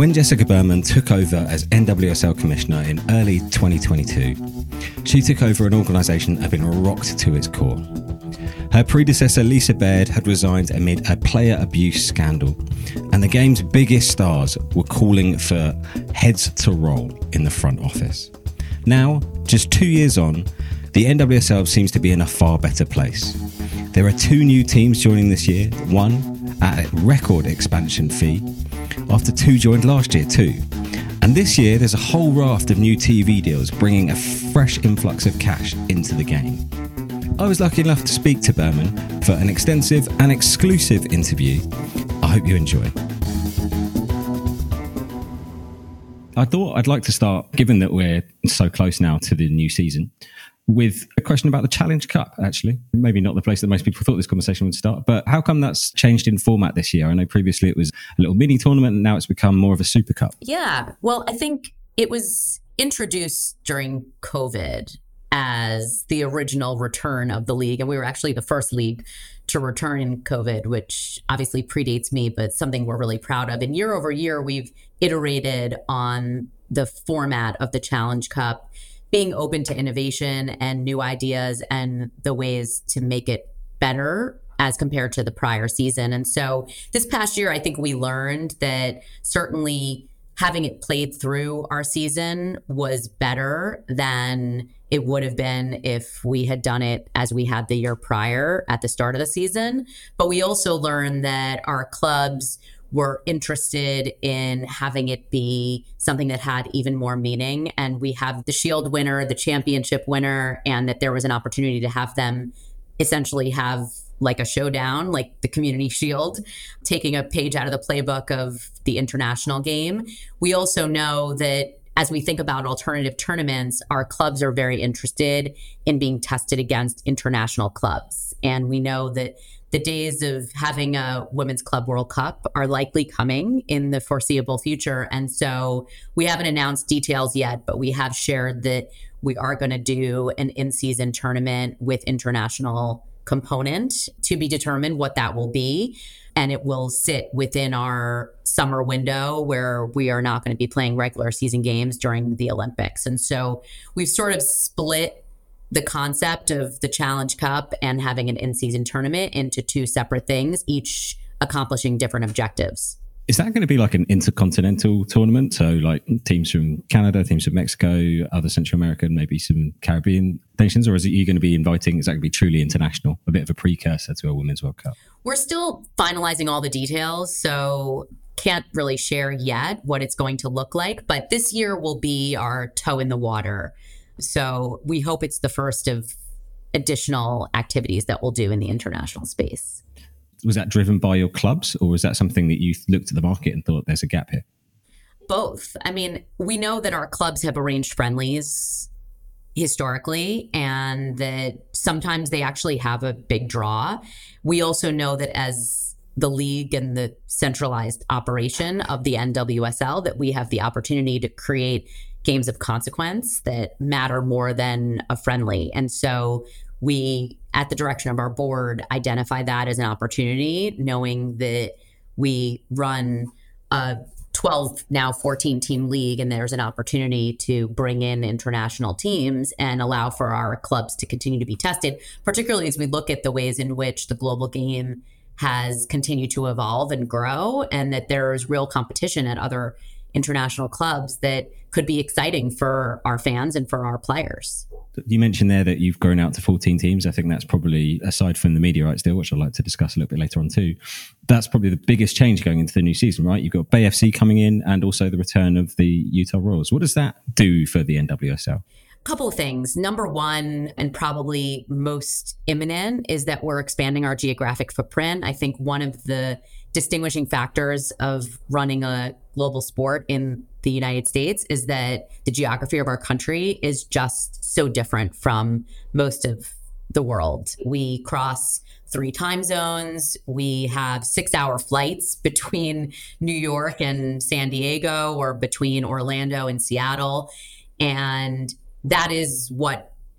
When Jessica Berman took over as NWSL Commissioner in early 2022, she took over an organisation that had been rocked to its core. Her predecessor, Lisa Baird, had resigned amid a player abuse scandal, and the game's biggest stars were calling for heads to roll in the front office. Now, just 2 years on, the NWSL seems to be in a far better place. There are 2 new teams joining this year, one at a record expansion fee, after 2 joined last year too. And this year, there's a whole raft of new TV deals bringing a fresh influx of cash into the game. I was lucky enough to speak to Berman for an extensive and exclusive interview. I hope you enjoy. I thought I'd like to start, given that we're so close now to the new season, with a question about the Challenge Cup, actually. Maybe not the place that most people thought this conversation would start, but how come that's changed in format this year? I know previously it was a little mini tournament and now it's become more of a Super Cup. Yeah, well, I think it was introduced during COVID as the original return of the league. And we were actually the first league to return in COVID, which obviously predates me, but something we're really proud of. And year over year, we've iterated on the format of the Challenge Cup, being open to innovation and new ideas and the ways to make it better as compared to the prior season. And so this past year, I think we learned that certainly having it played through our season was better than it would have been if we had done it as we had the year prior at the start of the season. But we also learned that our clubs were interested in having it be something that had even more meaning. And we have the Shield winner, the championship winner, and that there was an opportunity to have them essentially have like a showdown, like the Community Shield, taking a page out of the playbook of the international game. We also know that as we think about alternative tournaments, our clubs are very interested in being tested against international clubs. And we know that the days of having a Women's Club World Cup are likely coming in the foreseeable future. And so we haven't announced details yet, but we have shared that we are going to do an in-season tournament with international component, to be determined what that will be. And it will sit within our summer window where we are not going to be playing regular season games during the Olympics. And so we've sort of split the concept of the Challenge Cup and having an in-season tournament into 2 separate things, each accomplishing different objectives. Is that going to be like an intercontinental tournament? So like teams from Canada, teams from Mexico, other Central America, and maybe some Caribbean nations? Or is you going to be inviting, is that going to be truly international, a bit of a precursor to a Women's World Cup? We're still finalizing all the details, so can't really share yet what it's going to look like. But this year will be our toe in the water. So we hope it's the first of additional activities that we'll do in the international space. Was that driven by your clubs, or was that something that you looked at the market and thought there's a gap here? Both. I mean, we know that our clubs have arranged friendlies historically, and that sometimes they actually have a big draw. We also know that as the league and the centralized operation of the NWSL, that we have the opportunity to create games of consequence that matter more than a friendly. And so we, at the direction of our board, identify that as an opportunity, knowing that we run a 12, now 14 team league, and there's an opportunity to bring in international teams and allow for our clubs to continue to be tested, particularly as we look at the ways in which the global game has continued to evolve and grow, and that there's real competition at other international clubs that could be exciting for our fans and for our players. You mentioned there that you've grown out to 14 teams. I think that's probably, aside from the media rights deal, which I'd like to discuss a little bit later on too, that's probably the biggest change going into the new season, right? You've got Bay FC coming in and also the return of the Utah Royals. What does that do for the NWSL? Couple of things. Number one, and probably most imminent, is that we're expanding our geographic footprint. I think one of the distinguishing factors of running a global sport in the United States is that the geography of our country is just so different from most of the world. We cross 3 time zones. We have 6-hour flights between New York and San Diego, or between Orlando and Seattle. And that is what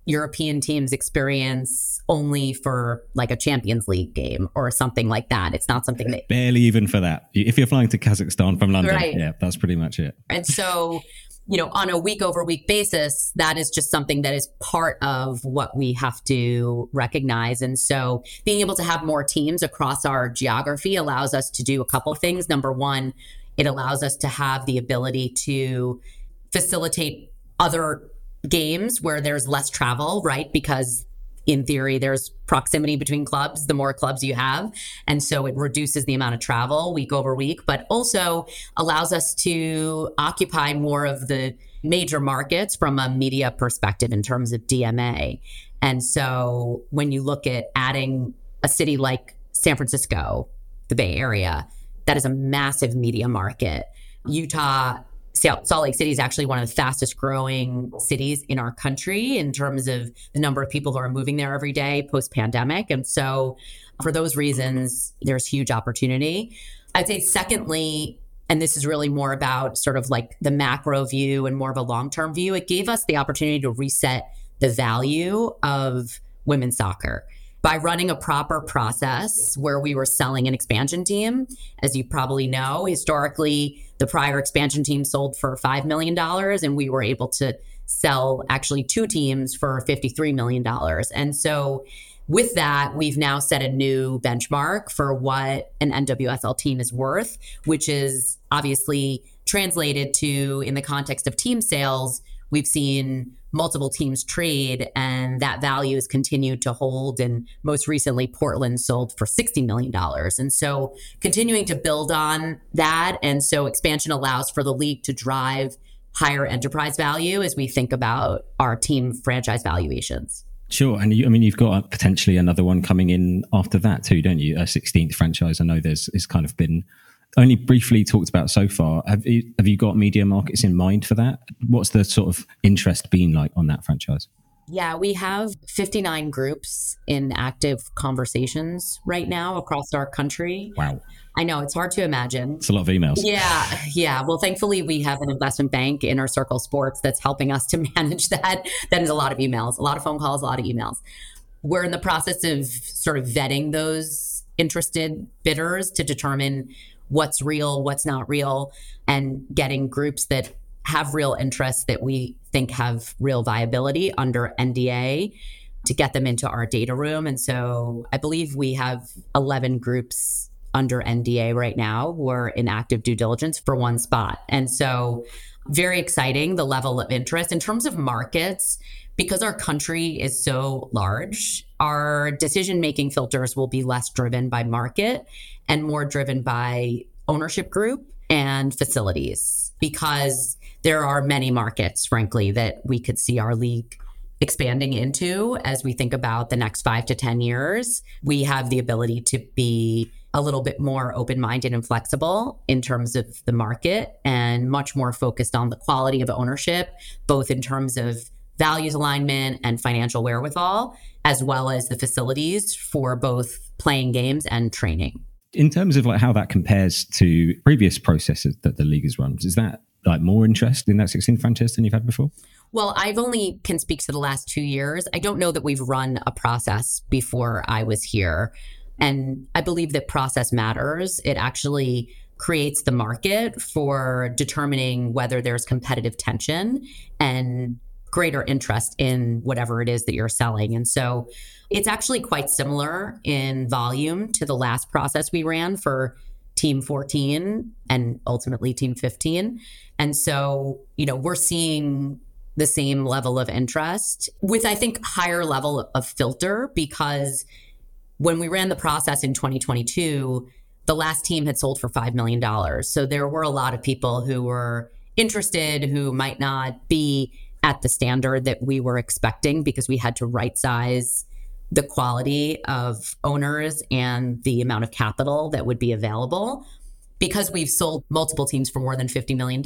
European teams experience only for like a Champions League game or something like that. It's not something that... Barely even for that. If you're flying to Kazakhstan from London, Right. Yeah, that's pretty much it. And so, on a week over week basis, that is just something that is part of what we have to recognize. And so being able to have more teams across our geography allows us to do a couple of things. Number one, it allows us to have the ability to facilitate other games where there's less travel, right? Because in theory, there's proximity between clubs, the more clubs you have. And so it reduces the amount of travel week over week, but also allows us to occupy more of the major markets from a media perspective in terms of DMA. And so when you look at adding a city like San Francisco, the Bay Area, that is a massive media market. Utah, Salt Lake City is actually one of the fastest growing cities in our country in terms of the number of people who are moving there every day post-pandemic. And so for those reasons, there's huge opportunity. I'd say secondly, and this is really more about sort of like the macro view and more of a long-term view, it gave us the opportunity to reset the value of women's soccer. By running a proper process where we were selling an expansion team, as you probably know, historically, the prior expansion team sold for $5 million, and we were able to sell actually 2 teams for $53 million. And so with that, we've now set a new benchmark for what an NWSL team is worth, which is obviously translated to, in the context of team sales, we've seen multiple teams trade, and that value has continued to hold. And most recently, Portland sold for $60 million. And so continuing to build on that. And so expansion allows for the league to drive higher enterprise value as we think about our team franchise valuations. Sure. And you've got potentially another one coming in after that too, don't you? A 16th franchise. I know it's kind of been only briefly talked about so far. Have you got media markets in mind for that? What's the sort of interest been like on that franchise? Yeah, we have 59 groups in active conversations right now across our country. Wow. I know, it's hard to imagine. It's a lot of emails. Yeah. Well, thankfully, we have an investment bank, Inner Circle Sports, that's helping us to manage that. That is a lot of emails, a lot of phone calls, a lot of emails. We're in the process of sort of vetting those interested bidders to determine what's real, what's not real, and getting groups that have real interests that we think have real viability under NDA to get them into our data room. And so I believe we have 11 groups under NDA right now who are in active due diligence for one spot. And so very exciting, the level of interest. In terms of markets, because our country is so large, our decision-making filters will be less driven by market and more driven by ownership group and facilities, because there are many markets, frankly, that we could see our league expanding into as we think about the next 5 to 10 years. We have the ability to be a little bit more open-minded and flexible in terms of the market and much more focused on the quality of ownership, both in terms of values alignment and financial wherewithal, as well as the facilities for both playing games and training. In terms of like how that compares to previous processes that the league has run, is that like more interest in that 16 franchise than you've had before? Well, I've only can speak to the last 2 years. I don't know that we've run a process before I was here. And I believe that process matters. It actually creates the market for determining whether there's competitive tension and greater interest in whatever it is that you're selling. And so it's actually quite similar in volume to the last process we ran for Team 14 and ultimately Team 15. And so, we're seeing the same level of interest with, I think, higher level of filter, because when we ran the process in 2022, the last team had sold for $5 million. So there were a lot of people who were interested who might not be at the standard that we were expecting, because we had to right size the quality of owners and the amount of capital that would be available. Because we've sold multiple teams for more than $50 million,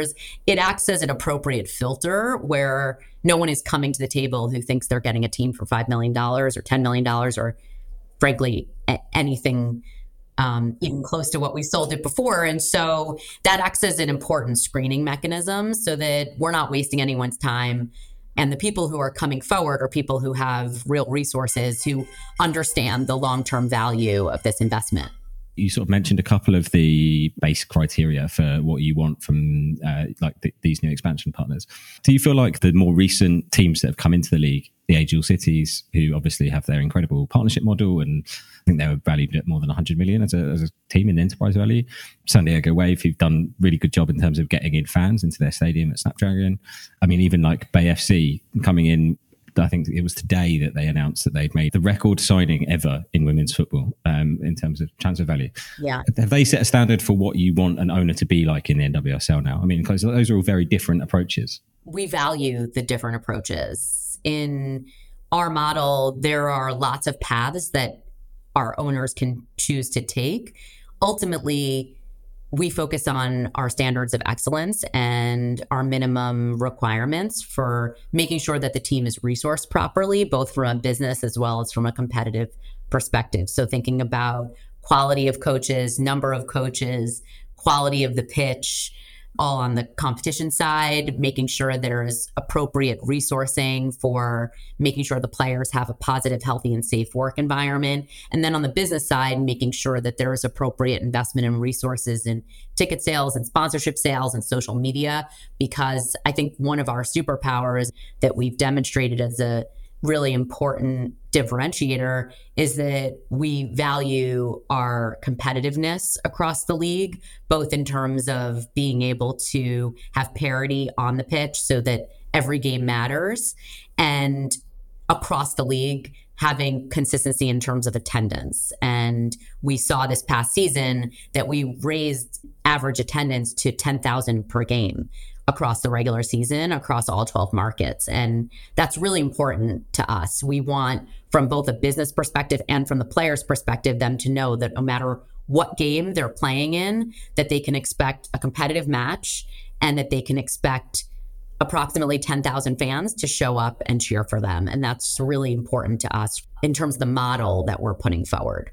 it acts as an appropriate filter where no one is coming to the table who thinks they're getting a team for $5 million or $10 million or frankly anything even close to what we sold it before. And so that acts as an important screening mechanism so that we're not wasting anyone's time And the people who are coming forward are people who have real resources, who understand the long-term value of this investment. You sort of mentioned a couple of the base criteria for what you want from these new expansion partners. Do you feel like the more recent teams that have come into the league, the Angel Cities, who obviously have their incredible partnership model, and I think they were valued at more than 100 million as a team in enterprise value, San Diego Wave, who've done a really good job in terms of getting in fans into their stadium at Snapdragon. I mean, even like Bay FC coming in, I think it was today that they announced that they'd made the record signing ever in women's football in terms of transfer value. Yeah. Have they set a standard for what you want an owner to be like in the NWSL now? I mean, because those are all very different approaches. We value the different approaches. In our model, there are lots of paths that our owners can choose to take. Ultimately, we focus on our standards of excellence and our minimum requirements for making sure that the team is resourced properly, both from a business as well as from a competitive perspective. So thinking about quality of coaches, number of coaches, quality of the pitch, all on the competition side, making sure there's appropriate resourcing for making sure the players have a positive, healthy, and safe work environment. And then on the business side, making sure that there is appropriate investment and resources in ticket sales and sponsorship sales and social media, because I think one of our superpowers that we've demonstrated as a really important differentiator is that we value our competitiveness across the league, both in terms of being able to have parity on the pitch so that every game matters, and across the league having consistency in terms of attendance. And we saw this past season that we raised average attendance to 10,000 per game across the regular season, across all 12 markets. And that's really important to us. We want, from both a business perspective and from the players' perspective, them to know that no matter what game they're playing in, that they can expect a competitive match and that they can expect approximately 10,000 fans to show up and cheer for them. And that's really important to us in terms of the model that we're putting forward.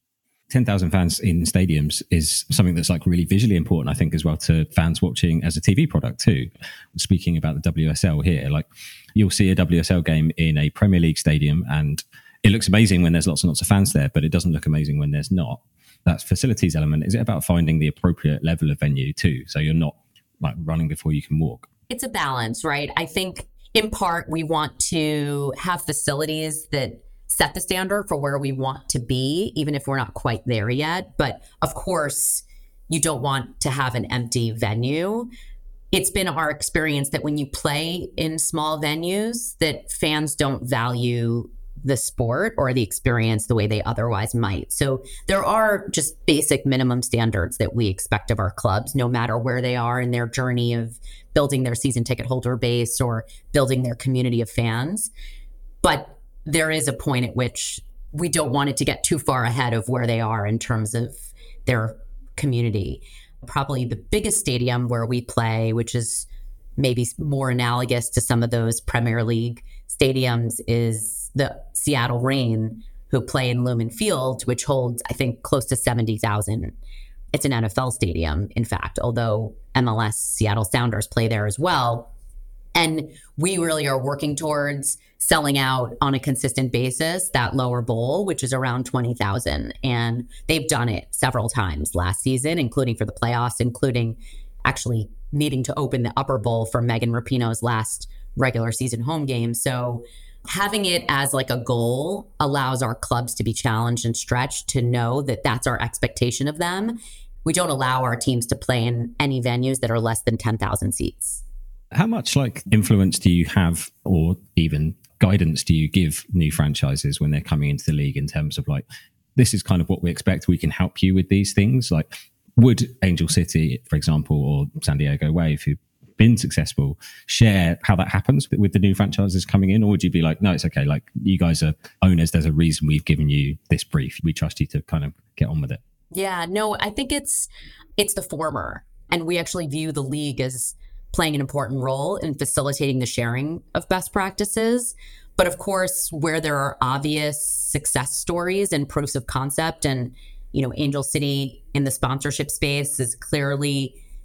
10,000 fans in stadiums is something that's like really visually important, I think, as well, to fans watching as a TV product too. Speaking about the WSL here, like you'll see a WSL game in a Premier League stadium and it looks amazing when there's lots and lots of fans there, but it doesn't look amazing when there's not. That facilities element, is it about finding the appropriate level of venue too? So you're not like running before you can walk? It's a balance, right? I think in part we want to have facilities that set the standard for where we want to be, even if we're not quite there yet. But of course, you don't want to have an empty venue. It's been our experience that when you play in small venues, that fans don't value the sport or the experience the way they otherwise might. So there are just basic minimum standards that we expect of our clubs, no matter where they are in their journey of building their season ticket holder base or building their community of fans. But there is a point at which we don't want it to get too far ahead of where they are in terms of their community. Probably the biggest stadium where we play, which is maybe more analogous to some of those Premier League stadiums, is the Seattle Reign, who play in Lumen Field, which holds, I think, close to 70,000. It's an NFL stadium, in fact, although MLS Seattle Sounders play there as well. And we really are working towards selling out on a consistent basis that lower bowl, which is around 20,000. And they've done it several times last season, including for the playoffs, including actually needing to open the upper bowl for Megan Rapinoe's last regular season home game. So having it as like a goal allows our clubs to be challenged and stretched, to know that that's our expectation of them. We don't allow our teams to play in any venues that are less than 10,000 seats. How much like influence do you have, or even guidance do you give new franchises when they're coming into the league in terms of like, this is kind of what we expect, we can help you with these things? Like, would Angel City, for example, or San Diego Wave, who've been successful, share how that happens with the new franchises coming in? Or would you be like, no, it's okay, like you guys are owners, there's a reason we've given you this brief, we trust you to kind of get on with it? Yeah, no, I think it's the former. And we actually view the league as playing an important role in facilitating the sharing of best practices. But of course, where there are obvious success stories and proofs of concept, and, you know, Angel City in the sponsorship space is clearly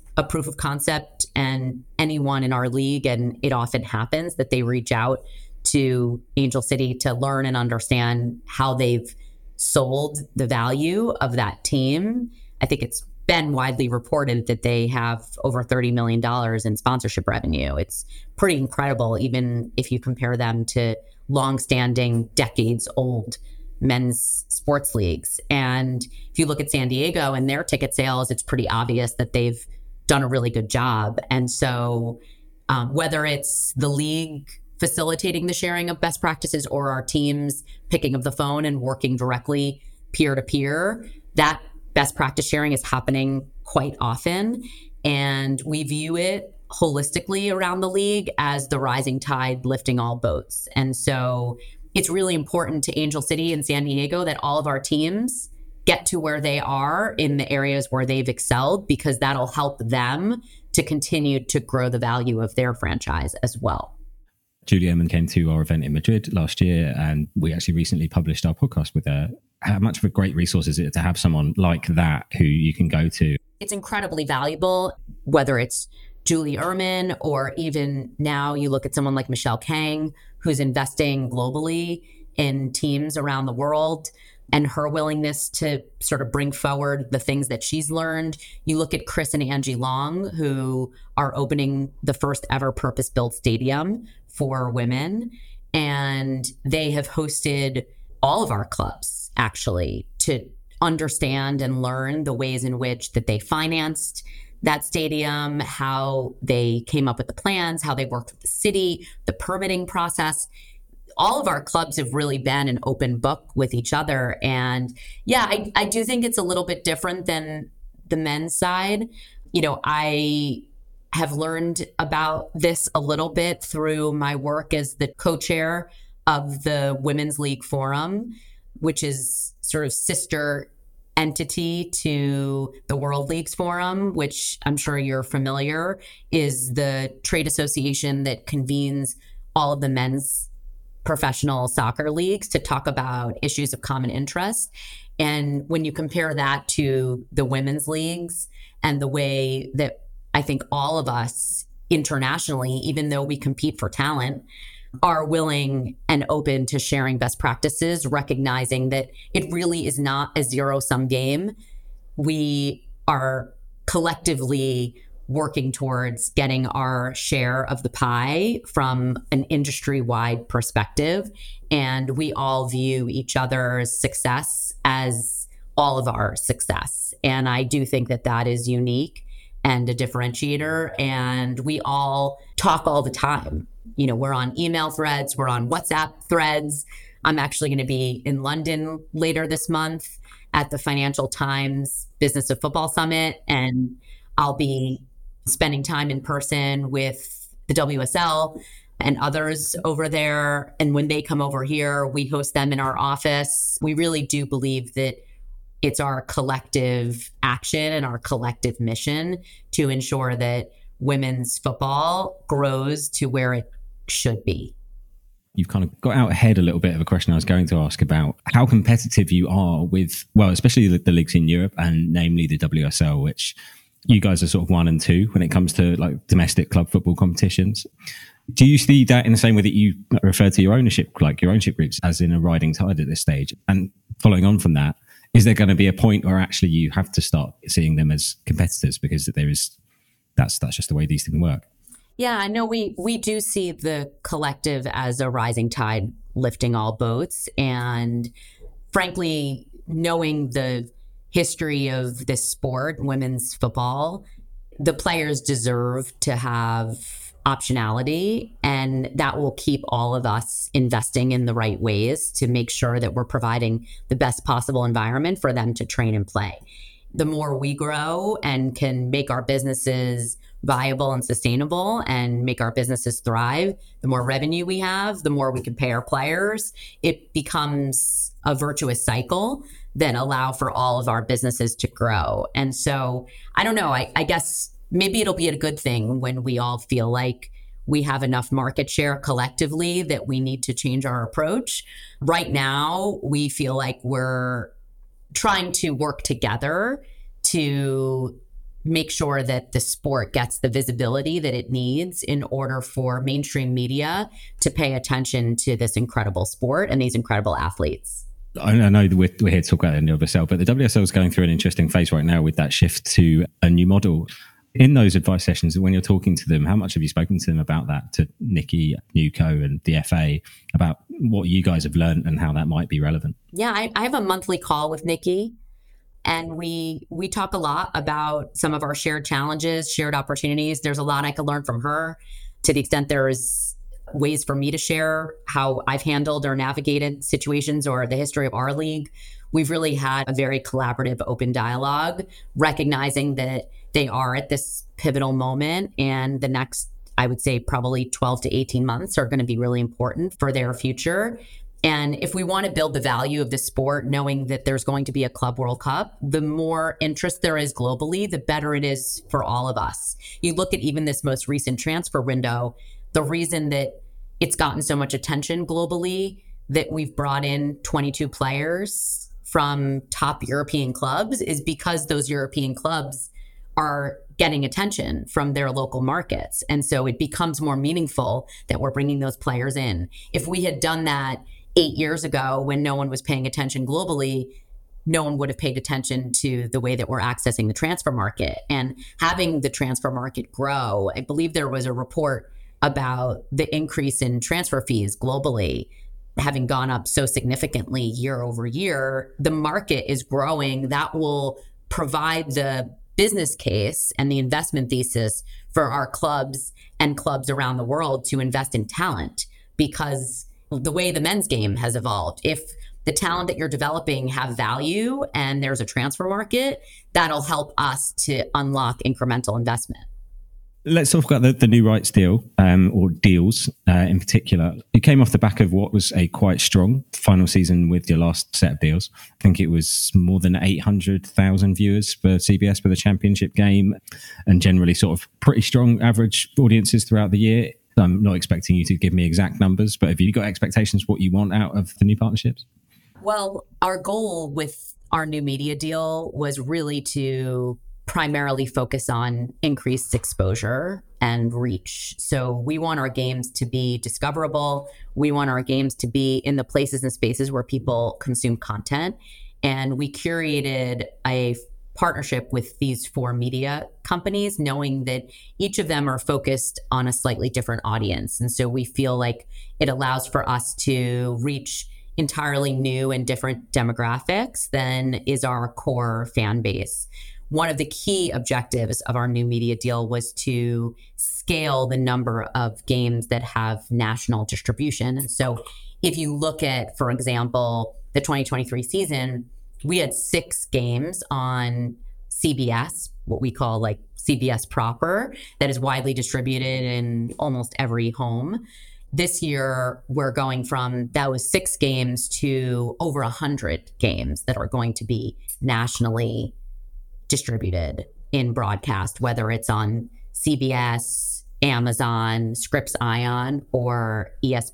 a proof of concept, and anyone in our league, and it often happens that they reach out to Angel City to learn and understand how they've sold the value of that team. I think it's been widely reported that they have over $30 million in sponsorship revenue. It's pretty incredible, even if you compare them to longstanding, decades-old men's sports leagues. And if you look at San Diego and their ticket sales, it's pretty obvious that they've done a really good job. And so whether it's the league facilitating the sharing of best practices or our teams picking up the phone and working directly peer-to-peer, that best practice sharing is happening quite often. And we view it holistically around the league as the rising tide lifting all boats. And so it's really important to Angel City and San Diego that all of our teams get to where they are in the areas where they've excelled, because that'll help them to continue to grow the value of their franchise as well. Julie Ehrman came to our event in Madrid last year, and we actually recently published our podcast with her. How much of a great resource is it to have someone like that who you can go to? It's incredibly valuable, whether it's Julie Ehrman or even now you look at someone like Michelle Kang, who's investing globally in teams around the world, and her willingness to sort of bring forward the things that she's learned. You look at Chris and Angie Long, who are opening the first ever purpose-built stadium for women. And they have hosted all of our clubs, actually, to understand and learn the ways in which that they financed that stadium, how they came up with the plans, how they worked with the city, the permitting process. All of our clubs have really been an open book with each other. And yeah, I do think it's a little bit different than the men's side. You know, I have learned about this a little bit through my work as the co-chair of the Women's League Forum, which is sort of sister entity to the World Leagues Forum, which I'm sure you're familiar, is the trade association that convenes all of the men's professional soccer leagues to talk about issues of common interest. And when you compare that to the women's leagues and the way that I think all of us internationally, even though we compete for talent, are willing and open to sharing best practices, recognizing that it really is not a zero-sum game. We are collectively working towards getting our share of the pie from an industry-wide perspective. And we all view each other's success as all of our success. And I do think that that is unique and a differentiator. And we all talk all the time. You know, we're on email threads, we're on WhatsApp threads. I'm actually going to be in London later this month at the Financial Times Business of Football Summit. And I'll be spending time in person with the WSL and others over there. And when they come over here, we host them in our office. We really do believe that it's our collective action and our collective mission to ensure that women's football grows to where it should be. You've kind of got out ahead a little bit of a question I was going to ask about how competitive you are with, well, especially the leagues in Europe, and namely the WSL, which you guys are sort of 1 and 2 when it comes to like domestic club football competitions. Do you see that in the same way that you refer to your ownership, like your ownership groups, as in a riding tide at this stage? And following on from that, is there going to be a point where actually you have to start seeing them as competitors, because that's just the way these things work? Yeah, I know we do see the collective as a rising tide lifting all boats. And frankly, knowing the history of this sport, women's football, the players deserve to have optionality, and that will keep all of us investing in the right ways to make sure that we're providing the best possible environment for them to train and play. The more we grow and can make our businesses viable and sustainable and make our businesses thrive, the more revenue we have, the more we can pay our players. It becomes a virtuous cycle that allow for all of our businesses to grow. And so I don't know, I guess maybe it'll be a good thing when we all feel like we have enough market share collectively that we need to change our approach. Right now, we feel like we're trying to work together to make sure that the sport gets the visibility that it needs in order for mainstream media to pay attention to this incredible sport and these incredible athletes. I know that we're here to talk about the WSL, but the WSL is going through an interesting phase right now with that shift to a new model. In those advice sessions, when you're talking to them, how much have you spoken to them about that, to Nikki, Newco and the FA, about what you guys have learned and how that might be relevant? Yeah, I have a monthly call with Nikki, and we talk a lot about some of our shared challenges, shared opportunities. There's a lot I could learn from her, to the extent there's ways for me to share how I've handled or navigated situations or the history of our league. We've really had a very collaborative, open dialogue, recognizing that they are at this pivotal moment, and the next, I would say, probably 12 to 18 months are going to be really important for their future. And if we want to build the value of the sport, knowing that there's going to be a Club World Cup, the more interest there is globally, the better it is for all of us. You look at even this most recent transfer window, the reason that it's gotten so much attention globally, that we've brought in 22 players from top European clubs, is because those European clubs are getting attention from their local markets. And so it becomes more meaningful that we're bringing those players in. If we had done that 8 years ago when no one was paying attention globally, no one would have paid attention to the way that we're accessing the transfer market. And having the transfer market grow, I believe there was a report about the increase in transfer fees globally having gone up so significantly year over year. The market is growing. That will provide the business case and the investment thesis for our clubs and clubs around the world to invest in talent, because the way the men's game has evolved, if the talent that you're developing have value and there's a transfer market, that'll help us to unlock incremental investment. Let's talk about the new rights deal, or deals in particular. It came off the back of what was a quite strong final season with your last set of deals. I think it was more than 800,000 viewers for CBS for the championship game, and generally sort of pretty strong average audiences throughout the year. I'm not expecting you to give me exact numbers, but have you got expectations what you want out of the new partnerships? Well, our goal with our new media deal was really to primarily focus on increased exposure and reach. So we want our games to be discoverable. We want our games to be in the places and spaces where people consume content. And we curated a partnership with these 4 media companies, knowing that each of them are focused on a slightly different audience. And so we feel like it allows for us to reach entirely new and different demographics than is our core fan base. One of the key objectives of our new media deal was to scale the number of games that have national distribution. And so if you look at, for example, the 2023 season, we had 6 games on CBS, what we call like CBS proper, that is widely distributed in almost every home. This year, we're going from that was 6 games to over 100 games that are going to be nationally distributed in broadcast, whether it's on CBS, Amazon, Scripps Ion, or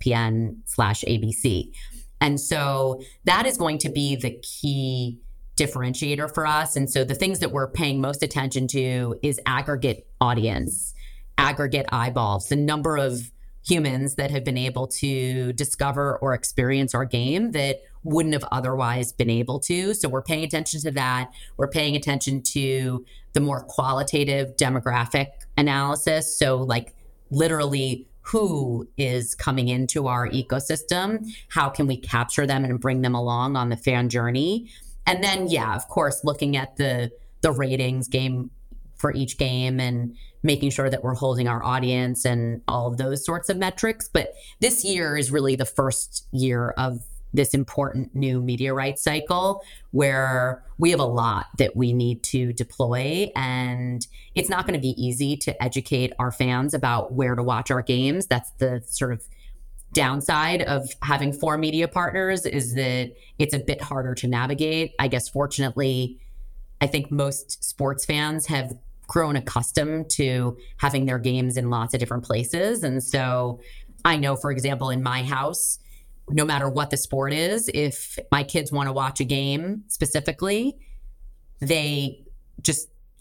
ESPN/ABC. And so that is going to be the key differentiator for us. And so the things that we're paying most attention to is aggregate audience, aggregate eyeballs, the number of humans that have been able to discover or experience our game that wouldn't have otherwise been able to. So we're paying attention to that. We're paying attention to the more qualitative demographic analysis. So like literally who is coming into our ecosystem? How can we capture them and bring them along on the fan journey? And then, yeah, of course, looking at the ratings game for each game and making sure that we're holding our audience and all of those sorts of metrics. But this year is really the first year of this important new media rights cycle where we have a lot that we need to deploy. And it's not going to be easy to educate our fans about where to watch our games. That's the sort of downside of having 4 media partners, is that it's a bit harder to navigate. I guess, fortunately, I think most sports fans have grown accustomed to having their games in lots of different places. And so I know, for example, in my house, no matter what the sport is, if my kids want to watch a game specifically, they just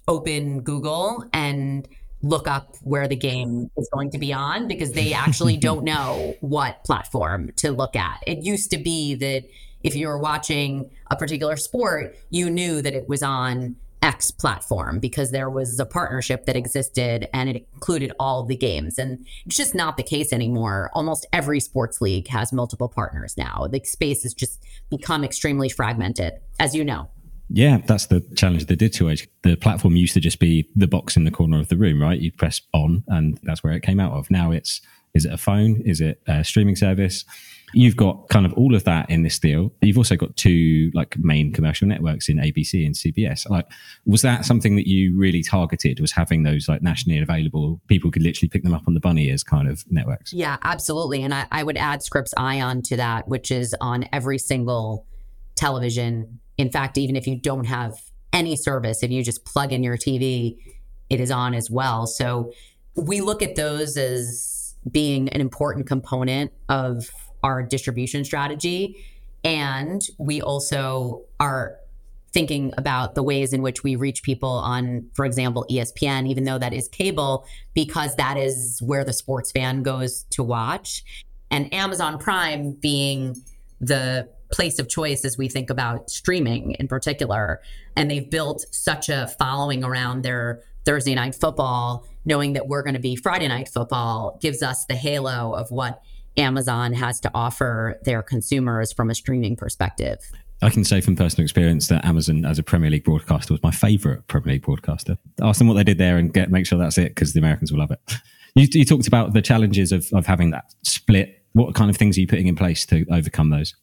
open Google and look up where the game is going to be on, because they actually don't know what platform to look at. It used to be that if you were watching a particular sport, you knew that it was on X platform because there was a partnership that existed and it included all of the games. And it's just not the case anymore. Almost every sports league has multiple partners now. The space has just become extremely fragmented, as you know. Yeah, that's the challenge of the digital age. The platform used to just be the box in the corner of the room, right? You press on and that's where it came out of. Now is it a phone? Is it a streaming service? You've got kind of all of that in this deal. You've also got two like main commercial networks in ABC and CBS. Like, was that something that you really targeted, was having those like nationally available, people could literally pick them up on the bunny as kind of networks? Yeah, absolutely. And I would add Scripps Ion to that, which is on every single television. In fact, even if you don't have any service, if you just plug in your TV, it is on as well. So we look at those as being an important component of our distribution strategy. And we also are thinking about the ways in which we reach people on, for example, ESPN, even though that is cable, because that is where the sports fan goes to watch. And Amazon Prime being the place of choice as we think about streaming in particular. And they've built such a following around their Thursday night football, knowing that we're going to be Friday night football gives us the halo of what Amazon has to offer their consumers from a streaming perspective. I can say from personal experience that Amazon as a Premier League broadcaster was my favourite Premier League broadcaster. Ask them what they did there and make sure that's it, because the Americans will love it. You talked about the challenges of having that split. What kind of things are you putting in place to overcome those?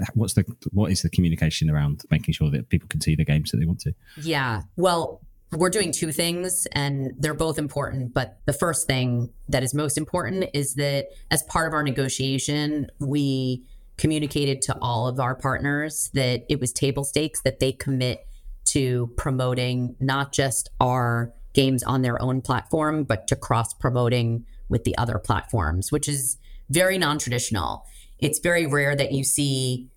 What is the communication around making sure that people can see the games that they want to? Yeah, well, we're doing two things and they're both important. But the first thing that is most important is that as part of our negotiation, we communicated to all of our partners that it was table stakes that they commit to promoting not just our games on their own platform, but to cross promoting with the other platforms, which is very non-traditional. It's very rare that you see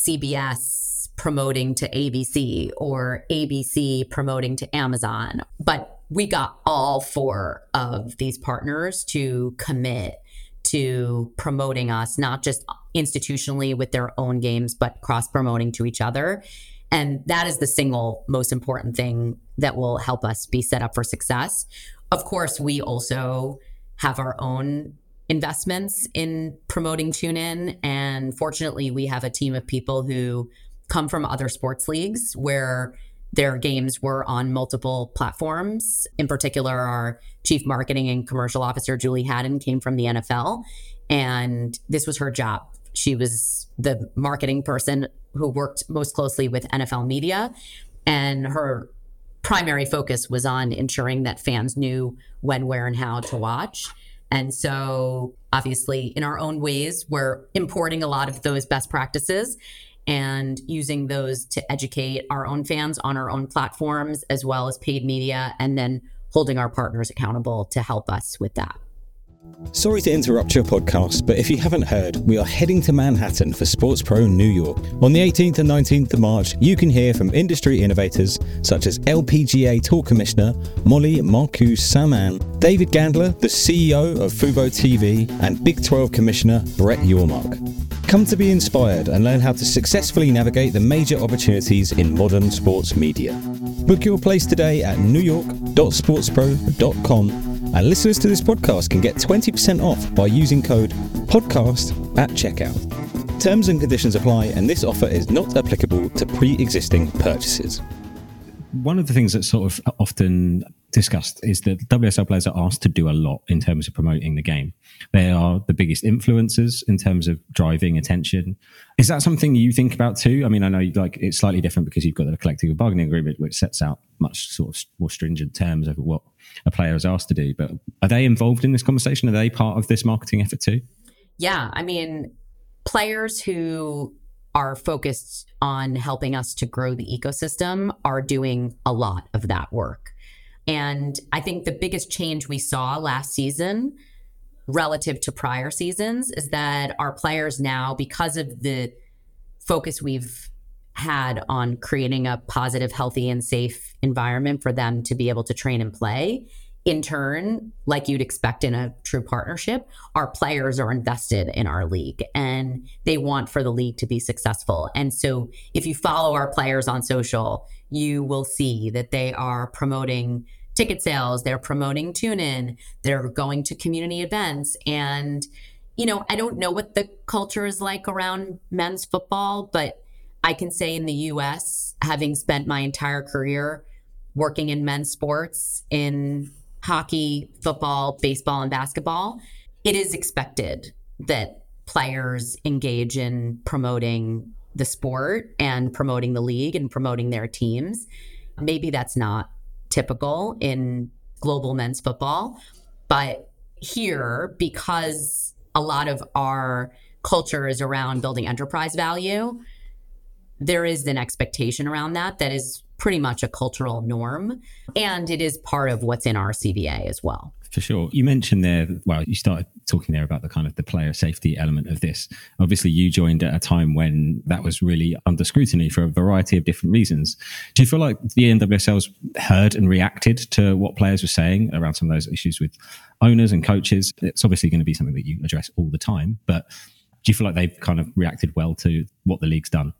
CBS promoting to ABC or ABC promoting to Amazon. But we got all four of these partners to commit to promoting us, not just institutionally with their own games, but cross-promoting to each other. And that is the single most important thing that will help us be set up for success. Of course, we also have our own investments in promoting TuneIn. And fortunately, we have a team of people who come from other sports leagues where their games were on multiple platforms. In particular, our chief marketing and commercial officer, Julie Haddon, came from the NFL. And this was her job. She was the marketing person who worked most closely with NFL media. And her primary focus was on ensuring that fans knew when, where, and how to watch. And so obviously in our own ways, we're importing a lot of those best practices and using those to educate our own fans on our own platforms, as well as paid media, and then holding our partners accountable to help us with that. Sorry to interrupt your podcast, but if you haven't heard, we are heading to Manhattan for Sports Pro New York. On the 18th and 19th of March, you can hear from industry innovators such as LPGA Tour Commissioner Molly Marcoux-Samaan, David Gandler, the CEO of Fubo TV, and Big 12 Commissioner Brett Yormark. Come to be inspired and learn how to successfully navigate the major opportunities in modern sports media. Book your place today at newyork.sportspro.com. And listeners to this podcast can get 20% off by using code PODCAST at checkout. Terms and conditions apply, and this offer is not applicable to pre-existing purchases. One of the things that's sort of often discussed is that WSL players are asked to do a lot in terms of promoting the game. They are the biggest influencers in terms of driving attention. Is that something you think about too? I mean, I know like it's slightly different because you've got the collective bargaining agreement, which sets out much sort of more stringent terms over what a player is asked to do. But are they involved in this conversation? Are they part of this marketing effort too? Yeah, I mean, players who are focused on helping us to grow the ecosystem are doing a lot of that work. And I think the biggest change we saw last season relative to prior seasons is that our players now, because of the focus we've had on creating a positive, healthy, and safe environment for them to be able to train and play. In turn, like you'd expect in a true partnership, our players are invested in our league and they want for the league to be successful. And so if you follow our players on social, you will see that they are promoting ticket sales, they're promoting tune-in, they're going to community events. And, I don't know what the culture is like around men's football, but I can say in the US, having spent my entire career working in men's sports in hockey, football, baseball, and basketball, it is expected that players engage in promoting the sport and promoting the league and promoting their teams. Maybe that's not typical in global men's football, but here, because a lot of our culture is around building enterprise value, there is an expectation around that is pretty much a cultural norm. And it is part of what's in our CBA as well. For sure. You mentioned there, you started talking there about the kind of the player safety element of this. Obviously, you joined at a time when that was really under scrutiny for a variety of different reasons. Do you feel like the NWSL's heard and reacted to what players were saying around some of those issues with owners and coaches? It's obviously going to be something that you address all the time, but do you feel like they've kind of reacted well to what the league's done?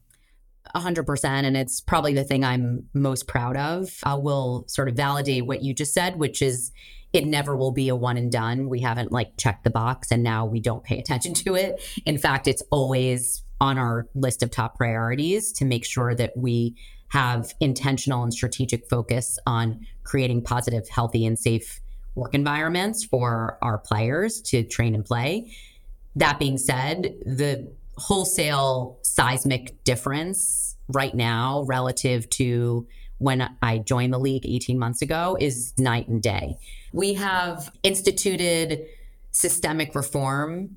100%. And it's probably the thing I'm most proud of. I will sort of validate what you just said, which is it never will be a one and done. We haven't checked the box and now we don't pay attention to it. In fact, it's always on our list of top priorities to make sure that we have intentional and strategic focus on creating positive, healthy, and safe work environments for our players to train and play. That being said, the wholesale seismic difference right now relative to when I joined the league 18 months ago is night and day. We have instituted systemic reform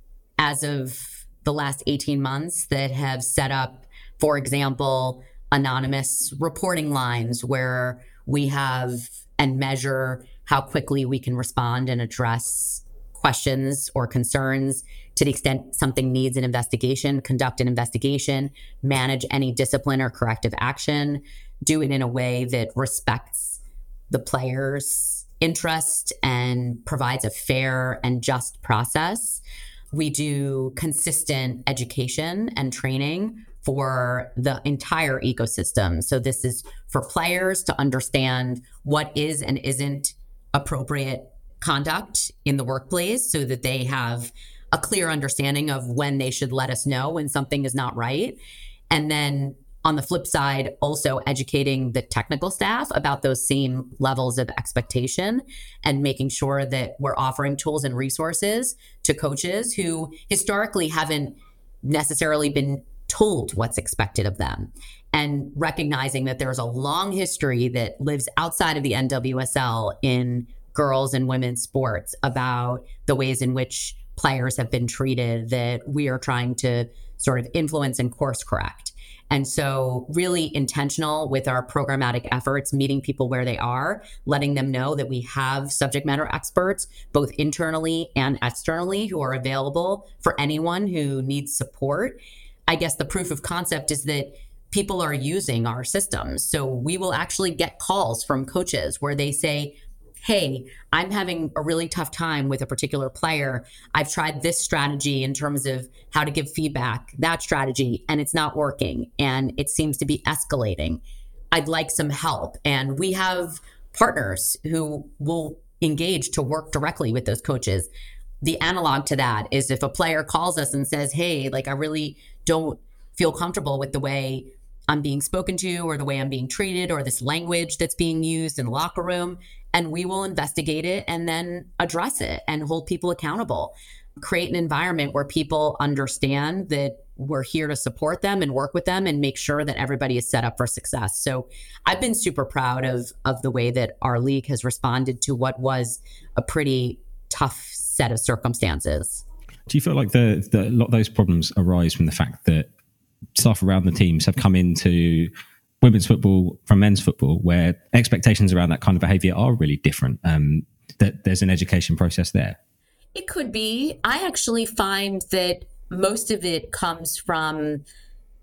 as of the last 18 months that have set up, for example, anonymous reporting lines where we have and measure how quickly we can respond and address questions or concerns. To the extent something needs an investigation, conduct an investigation, manage any discipline or corrective action, do it in a way that respects the player's interest and provides a fair and just process. We do consistent education and training for the entire ecosystem. So this is for players to understand what is and isn't appropriate conduct in the workplace so that they have a clear understanding of when they should let us know when something is not right. And then on the flip side, also educating the technical staff about those same levels of expectation and making sure that we're offering tools and resources to coaches who historically haven't necessarily been told what's expected of them, and recognizing that there's a long history that lives outside of the NWSL in girls and women's sports about the ways in which players have been treated that we are trying to sort of influence and course correct. And so really intentional with our programmatic efforts, meeting people where they are, letting them know that we have subject matter experts, both internally and externally, who are available for anyone who needs support. I guess the proof of concept is that people are using our systems. So we will actually get calls from coaches where they say, hey, I'm having a really tough time with a particular player. I've tried this strategy in terms of how to give feedback, that strategy, and it's not working. And it seems to be escalating. I'd like some help. And we have partners who will engage to work directly with those coaches. The analog to that is if a player calls us and says, hey, I really don't feel comfortable with the way I'm being spoken to or the way I'm being treated or this language that's being used in the locker room. And we will investigate it and then address it and hold people accountable. Create an environment where people understand that we're here to support them and work with them and make sure that everybody is set up for success. So I've been super proud of the way that our league has responded to what was a pretty tough set of circumstances. Do you feel like a lot of those problems arise from the fact that staff around the teams have come into women's football from men's football, where expectations around that kind of behaviour are really different, that there's an education process there? It could be. I actually find that most of it comes from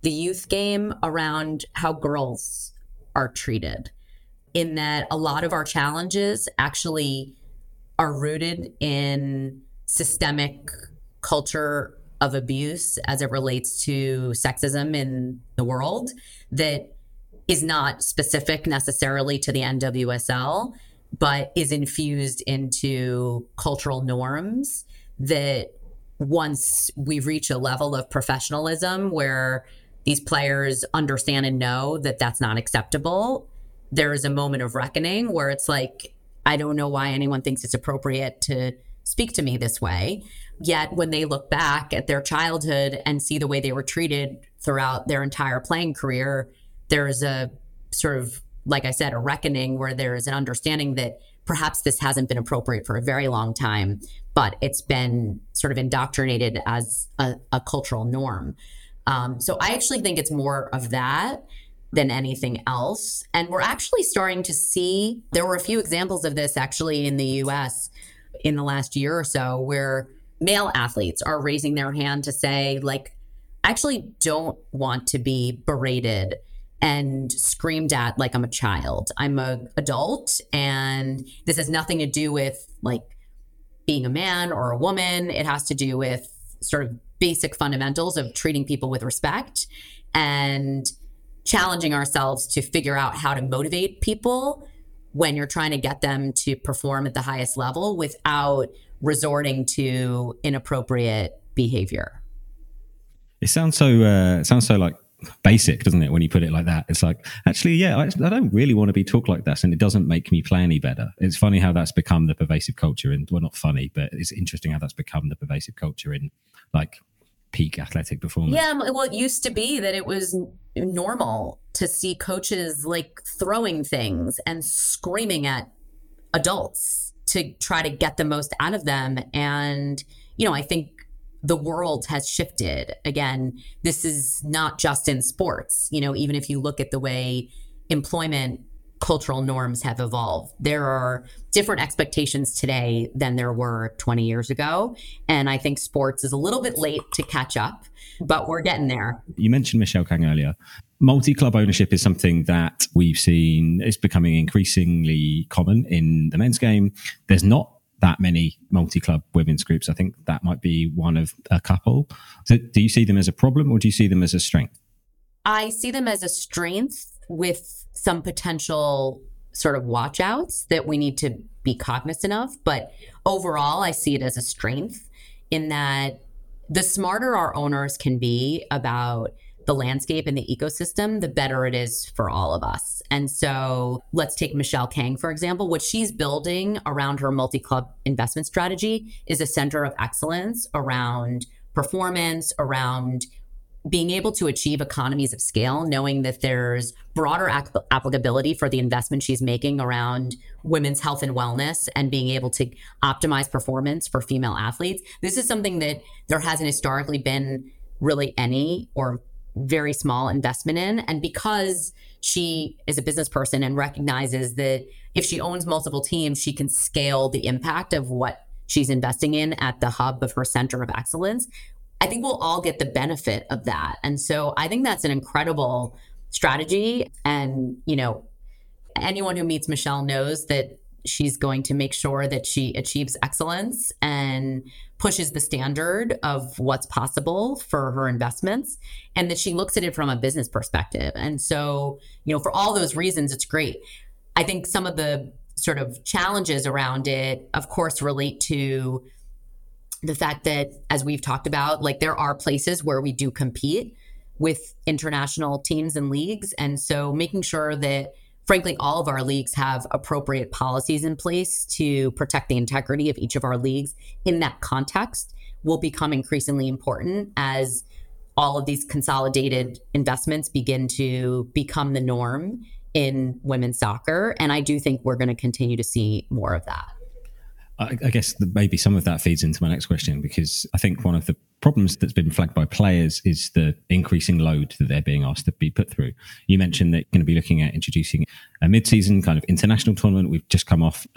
the youth game around how girls are treated, in that a lot of our challenges actually are rooted in systemic culture of abuse as it relates to sexism in the world that is not specific necessarily to the NWSL, but is infused into cultural norms that once we reach a level of professionalism where these players understand and know that that's not acceptable, there is a moment of reckoning where it's like, I don't know why anyone thinks it's appropriate to speak to me this way. Yet when they look back at their childhood and see the way they were treated throughout their entire playing career, there's a sort of, like I said, a reckoning where there's an understanding that perhaps this hasn't been appropriate for a very long time, but it's been sort of indoctrinated as a cultural norm. So I actually think it's more of that than anything else. And we're actually starting to see, there were a few examples of this actually in the US in the last year or so, where male athletes are raising their hand to say, like, I actually don't want to be berated and screamed at like I'm a child. I'm an adult, and this has nothing to do with like being a man or a woman. It has to do with sort of basic fundamentals of treating people with respect and challenging ourselves to figure out how to motivate people when you're trying to get them to perform at the highest level without resorting to inappropriate behavior. It sounds so like basic, doesn't it, when you put it like that? It's like, actually, yeah, I don't really want to be talked like this, and it doesn't make me play any better. It's funny how that's become the pervasive culture, and well, not funny, but it's interesting how that's become the pervasive culture in like peak athletic performance. Yeah, well, it used to be that it was normal to see coaches like throwing things and screaming at adults to try to get the most out of them. And, you know, I think the world has shifted. Again, this is not just in sports. You know, even if you look at the way employment cultural norms have evolved, there are different expectations today than there were 20 years ago. And I think sports is a little bit late to catch up, but we're getting there. You mentioned Michelle Kang earlier. Multi-club ownership is something that we've seen is becoming increasingly common in the men's game. There's not that many multi-club women's groups. I think that might be one of a couple. So do you see them as a problem, or do you see them as a strength? I see them as a strength with some potential sort of watch outs that we need to be cognizant of. But overall, I see it as a strength in that the smarter our owners can be about the landscape and the ecosystem, the better it is for all of us. And so let's take Michelle Kang, for example. What she's building around her multi-club investment strategy is a center of excellence around performance, around being able to achieve economies of scale, knowing that there's broader applicability for the investment she's making around women's health and wellness and being able to optimize performance for female athletes. This is something that there hasn't historically been really any or very small investment in. And because she is a business person and recognizes that if she owns multiple teams, she can scale the impact of what she's investing in at the hub of her center of excellence, I think we'll all get the benefit of that. And so I think that's an incredible strategy. And, you know, anyone who meets Michelle knows that she's going to make sure that she achieves excellence and pushes the standard of what's possible for her investments, and that she looks at it from a business perspective. And so, you know, for all those reasons, it's great. I think some of the sort of challenges around it, of course, relate to the fact that, as we've talked about, like there are places where we do compete with international teams and leagues. And so making sure that, frankly, all of our leagues have appropriate policies in place to protect the integrity of each of our leagues in that context will become increasingly important as all of these consolidated investments begin to become the norm in women's soccer. And I do think we're going to continue to see more of that. I guess maybe some of that feeds into my next question, because I think one of the problems that's been flagged by players is the increasing load that they're being asked to be put through. You mentioned that you're going to be looking at introducing a mid-season kind of international tournament. We've just come off a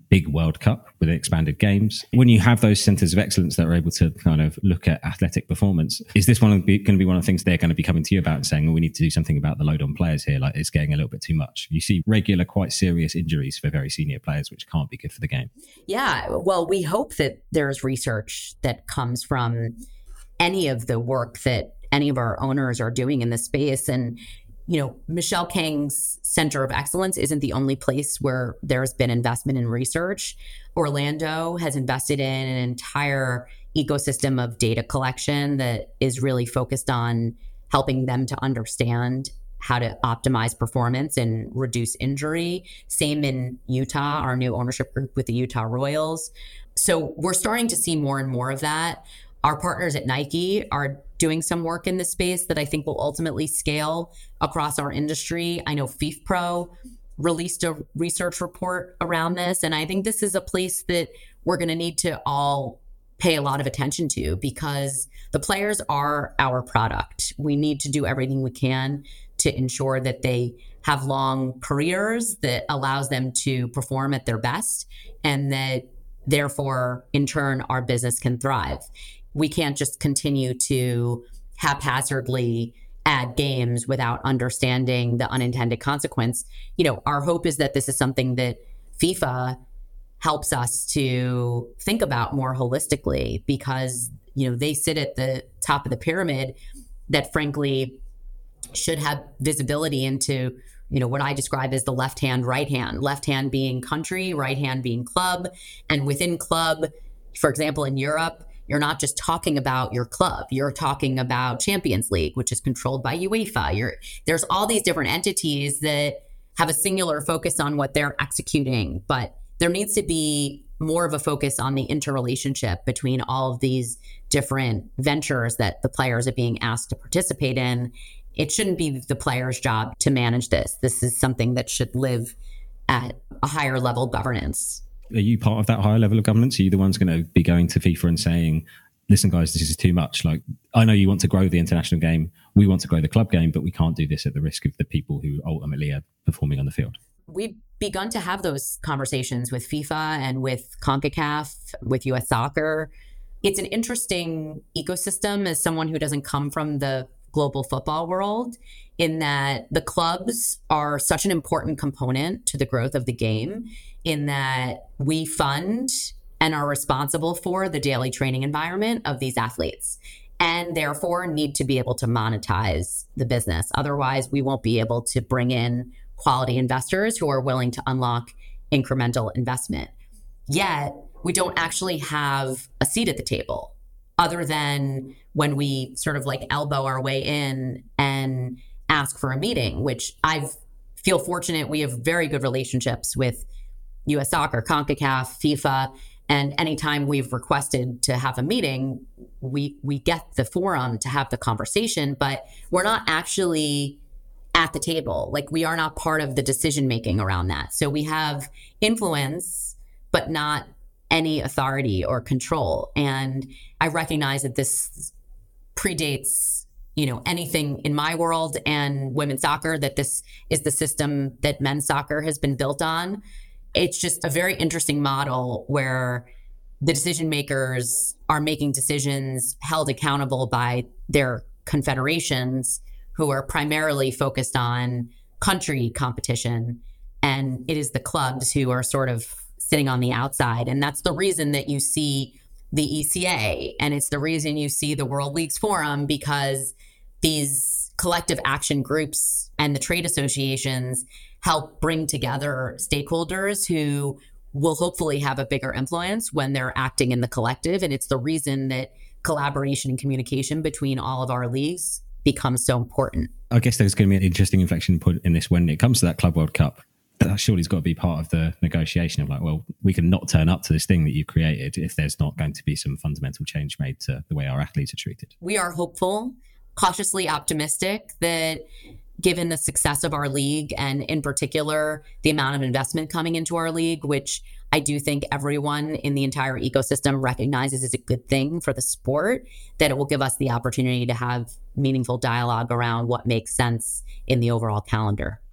big World Cup with expanded games. When you have those centres of excellence that are able to kind of look at athletic performance, is this going to be one of the things they're going to be coming to you about and saying, well, we need to do something about the load on players here, like it's getting a little bit too much? You see regular, quite serious injuries for very senior players, which can't be good for the game. Yeah, well, we hope that there's research that comes from any of the work that any of our owners are doing in this space. And Michelle Kang's Center of Excellence isn't the only place where there's been investment in research. Orlando has invested in an entire ecosystem of data collection that is really focused on helping them to understand how to optimize performance and reduce injury. Same in Utah, our new ownership group with the Utah Royals. So we're starting to see more and more of that. Our partners at Nike are doing some work in this space that I think will ultimately scale across our industry. I know FIFPro released a research report around this, and I think this is a place that we're going to need to all pay a lot of attention to, because the players are our product. We need to do everything we can to ensure that they have long careers that allows them to perform at their best, and that therefore, in turn, our business can thrive. We can't just continue to haphazardly add games without understanding the unintended consequence. Our hope is that this is something that FIFA helps us to think about more holistically, because, they sit at the top of the pyramid that frankly should have visibility into, what I describe as the left hand, right hand being country, right hand being club. And within club, for example, in Europe, you're not just talking about your club. You're talking about Champions League, which is controlled by UEFA. There's all these different entities that have a singular focus on what they're executing, but there needs to be more of a focus on the interrelationship between all of these different ventures that the players are being asked to participate in. It shouldn't be the player's job to manage this. This is something that should live at a higher level governance. Are you part of that higher level of governance? Are you the ones going to be going to FIFA and saying, listen, guys, this is too much? Like, I know you want to grow the international game. We want to grow the club game, but we can't do this at the risk of the people who ultimately are performing on the field. We've begun to have those conversations with FIFA and with CONCACAF, with US Soccer. It's an interesting ecosystem as someone who doesn't come from the global football world, in that the clubs are such an important component to the growth of the game, in that we fund and are responsible for the daily training environment of these athletes, and therefore need to be able to monetize the business. Otherwise, we won't be able to bring in quality investors who are willing to unlock incremental investment. Yet, we don't actually have a seat at the table, other than when we sort of like elbow our way in and ask for a meeting, which I feel fortunate. We have very good relationships with US Soccer, CONCACAF, FIFA, and anytime we've requested to have a meeting, we get the forum to have the conversation, but we're not actually at the table. Like, we are not part of the decision making around that. So we have influence, but not any authority or control. And I recognize that this predates, anything in my world and women's soccer, that this is the system that men's soccer has been built on. It's just a very interesting model where the decision makers are making decisions held accountable by their confederations, who are primarily focused on country competition. And it is the clubs who are sort of sitting on the outside. And that's the reason that you see the ECA, and it's the reason you see the World Leagues Forum, because these collective action groups and the trade associations help bring together stakeholders who will hopefully have a bigger influence when they're acting in the collective. And it's the reason that collaboration and communication between all of our leagues becomes so important. I guess there's going to be an interesting inflection point in this when it comes to that Club World Cup. That surely has got to be part of the negotiation of like, well, we can not turn up to this thing that you created if there's not going to be some fundamental change made to the way our athletes are treated. We are hopeful, cautiously optimistic that given the success of our league, and in particular, the amount of investment coming into our league, which I do think everyone in the entire ecosystem recognizes is a good thing for the sport, that it will give us the opportunity to have meaningful dialogue around what makes sense in the overall calendar.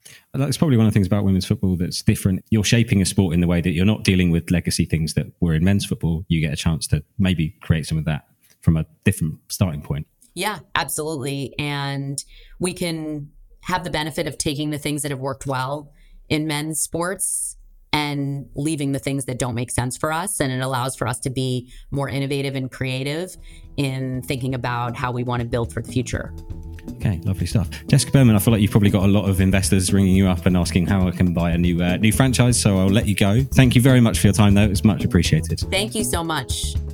That's probably one of the things about women's football that's different. You're shaping a sport in the way that you're not dealing with legacy things that were in men's football. You get a chance to maybe create some of that from a different starting point. Yeah, absolutely. And we can have the benefit of taking the things that have worked well in men's sports and leaving the things that don't make sense for us. And it allows for us to be more innovative and creative in thinking about how we want to build for the future. Okay, lovely stuff. Jessica Berman, I feel like you've probably got a lot of investors ringing you up and asking how I can buy a new franchise, so I'll let you go. Thank you very much for your time, though. It's much appreciated. Thank you so much.